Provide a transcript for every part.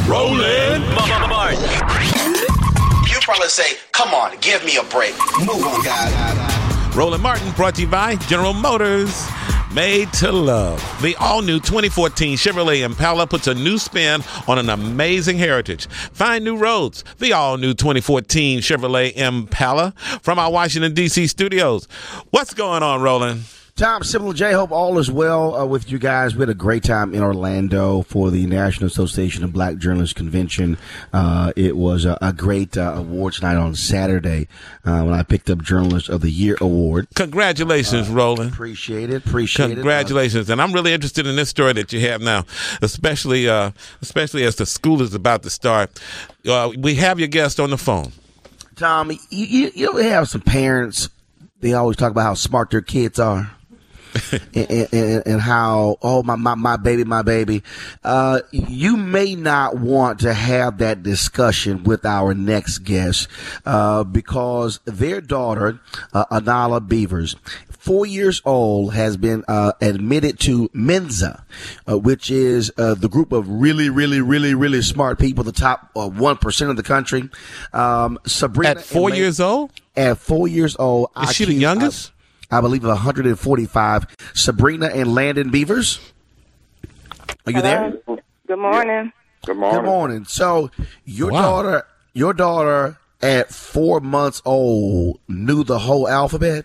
Roland Martin. You probably say, come on, give me a break. Move on, guys. Roland Martin brought to you by General Motors. Made to love. The all-new 2014 Chevrolet Impala puts a new spin on an amazing heritage. Find new roads. The all-new 2014 Chevrolet Impala from our Washington, D.C. studios. What's going on, Roland? Tom, Simple J, hope all is well with you guys. We had a great time in Orlando for the National Association of Black Journalists Convention. It was a great awards night on Saturday when I picked up Journalist of the Year award. Congratulations, Roland. Appreciate it. Congratulations. And I'm really interested in this story that you have now, especially as the school is about to start. We have your guest on the phone. Tom, you have some parents, they always talk about how smart their kids are. and how, my baby. You may not want to have that discussion with our next guest because their daughter, Anala Beavers, 4 years old, has been admitted to Mensa, which is the group of really smart people, the top 1% of the country. Sabrina, at 4 years old? At 4 years old. Is she the youngest? I believe 145. Sabrina and Landon Beavers. Are you there? Good morning. Good morning. So your daughter at 4 months old knew the whole alphabet?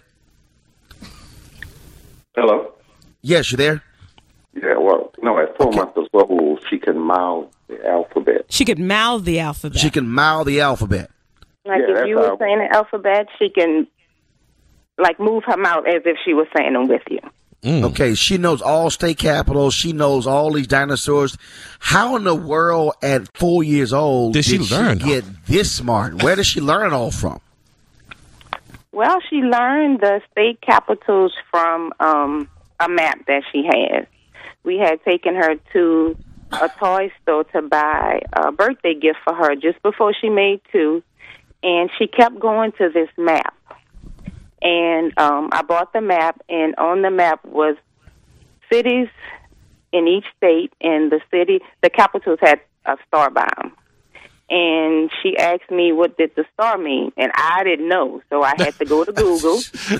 Hello? Yes, you there? Yeah, well, no, at 4 months old, she can mouth the alphabet. She could mouth the alphabet. She can mouth the alphabet. Like if you were saying the alphabet, she can move her mouth as if she was saying them with you. Okay, she knows all state capitals. She knows all these dinosaurs. How in the world at 4 years old did she get this smart? Where did she learn it all from? Well, she learned the state capitals from a map that she has. We had taken her to a toy store to buy a birthday gift for her just before she made 2, and she kept going to this map. And I bought the map, and on the map was cities in each state, and the capitals had a star by them. And she asked me, what did the star mean? And I didn't know, so I had to go to Google,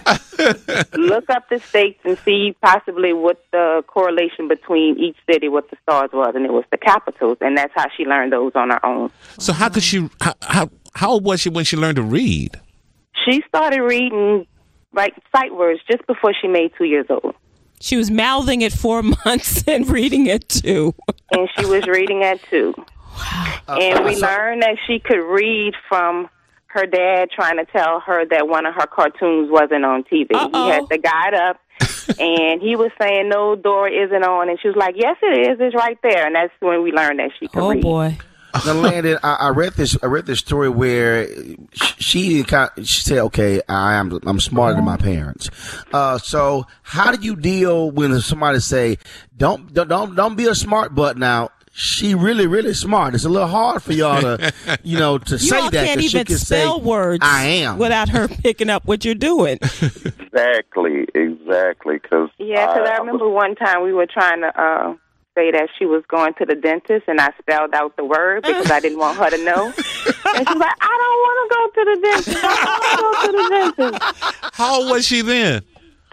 look up the states, and see possibly what the correlation between each city, what the stars was, and it was the capitals, and that's how she learned those on her own. So how could she? How old was she when she learned to read? She started reading sight words just before she made 2 years old. She was mouthing at 4 months and reading at 2. And she was reading at 2. Wow. And we learned that she could read from her dad trying to tell her that one of her cartoons wasn't on TV. Uh-oh. He had the guide up, and he was saying, no, Dora isn't on. And she was like, yes, it is. It's right there. And that's when we learned that she could read. Oh, boy. Now, Landon, I read this story where she said, "Okay, I'm smarter than my parents." So, how do you deal when somebody say, "Don't be a smart butt"? Now, she really smart. It's a little hard for y'all to, to say all that. Can't even she can spell say, words. I am without her picking up what you're doing. Exactly. Because I remember one time we were trying to say that she was going to the dentist, and I spelled out the word because I didn't want her to know. And she's like, I don't want to go to the dentist. I don't want to go to the dentist. How old was she then?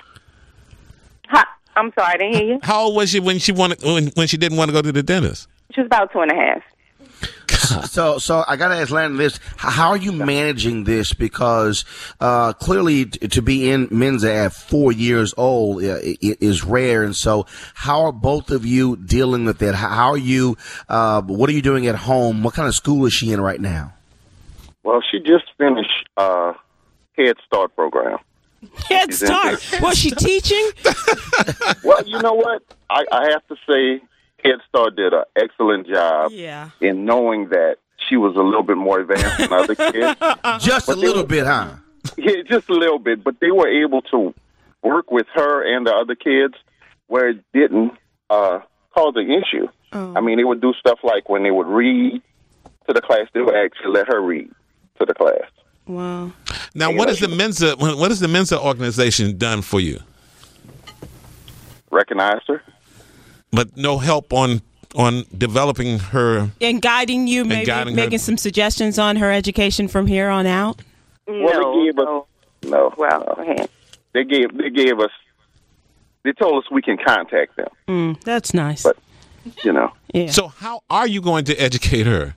I'm sorry, I didn't hear you. How old was she when she didn't want to go to the dentist? She was about 2.5. So I got to ask Landon this. How are you managing this? Because clearly to be in Mensa at 4 years old is rare. And so how are both of you dealing with it? How are you, what are you doing at home? What kind of school is she in right now? Well, she just finished Head Start program. Head Start? Was she teaching? Well, you know what? I have to say, Head Start did an excellent job in knowing that she was a little bit more advanced than other kids. Just a little bit, huh? Yeah, just a little bit. But they were able to work with her and the other kids where it didn't cause an issue. Oh. I mean, they would do stuff like when they would read to the class, they would actually let her read to the class. Wow. Now, what has the Mensa organization done for you? Recognized her. But no help on on developing her And guiding you, maybe guiding making her. some suggestions on her education from here on out? Well, they gave us no. Well, go ahead. They gave us. They told us we can contact them. That's nice. But you know, Yeah. So how are you going to educate her?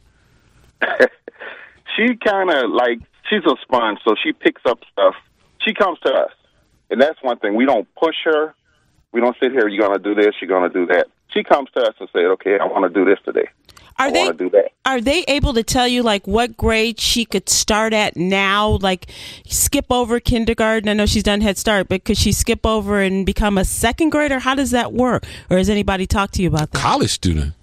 she kind of like she's a sponge, so she picks up stuff. She comes to us, and that's one thing. We don't push her. We don't sit here. You're gonna do this. You're gonna do that. She comes to us and says, "Okay, I want to do this today. I want to do that." Are they able to tell you like what grade she could start at now? Like skip over kindergarten? I know she's done Head Start, but could she skip over and become a second grader? How does that work? Or has anybody talked to you about that? College student.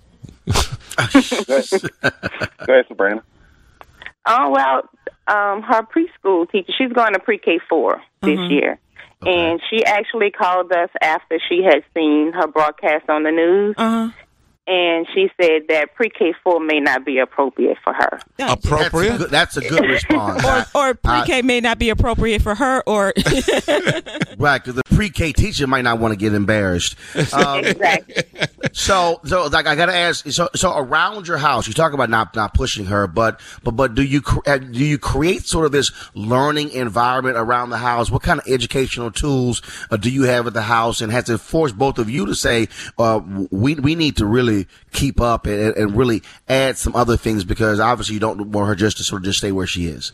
Go ahead, Sabrina. Oh, well, her preschool teacher, she's going to pre-K 4 this year. Okay. And she actually called us after she had seen her broadcast on the news. And she said that pre-K 4 may not be appropriate for her. Appropriate? That's a good response. Or pre-K may not be appropriate for her, or Right, because the pre-K teacher might not want to get embarrassed. Exactly. So like I gotta ask. So around your house, you talk about not pushing her, but do you create sort of this learning environment around the house? What kind of educational tools do you have at the house, and has it forced both of you to say we need to really keep up and really add some other things, because obviously you don't want her just to sort of just stay where she is?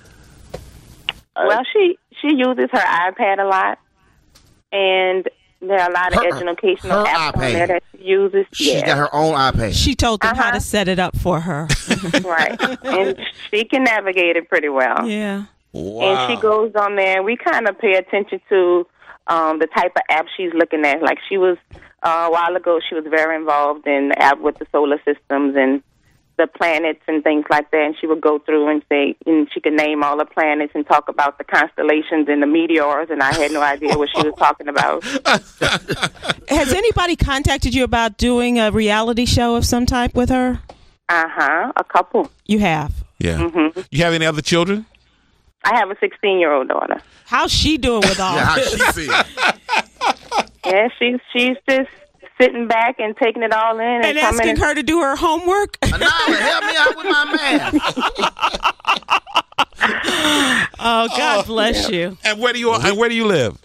Well, she uses her iPad a lot, and there are a lot of educational her apps on iPad. there that she uses. She's got her own iPad. she told them how to set it up for her. Right. And she can navigate it pretty well. Yeah. And she goes on there. We kind of pay attention to the type of app she's looking at. Like she was, a while ago, she was very involved in the app with the solar systems and the planets and things like that. And she would go through and say, and she could name all the planets and talk about the constellations and the meteors. And I had no idea what she was talking about. Has anybody contacted you about doing a reality show of some type with her? A couple. You have. Yeah. You have any other children? I have a 16-year-old daughter. How's she doing with all How this? she feel? Yeah, she's just sitting back and taking it all in And asking her to do her homework? Nala, help me out with my math. Oh, God bless you. And where do you live?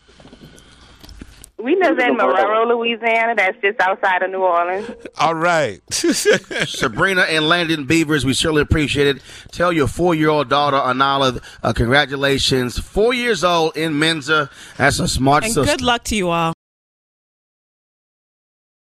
We live in Marrero, Louisiana. That's just outside of New Orleans. All right. Sabrina and Landon Beavers, we certainly appreciate it. Tell your 4-year-old daughter, Anala, congratulations. 4 years old in Mensa. That's a smart And sister. good luck to you all.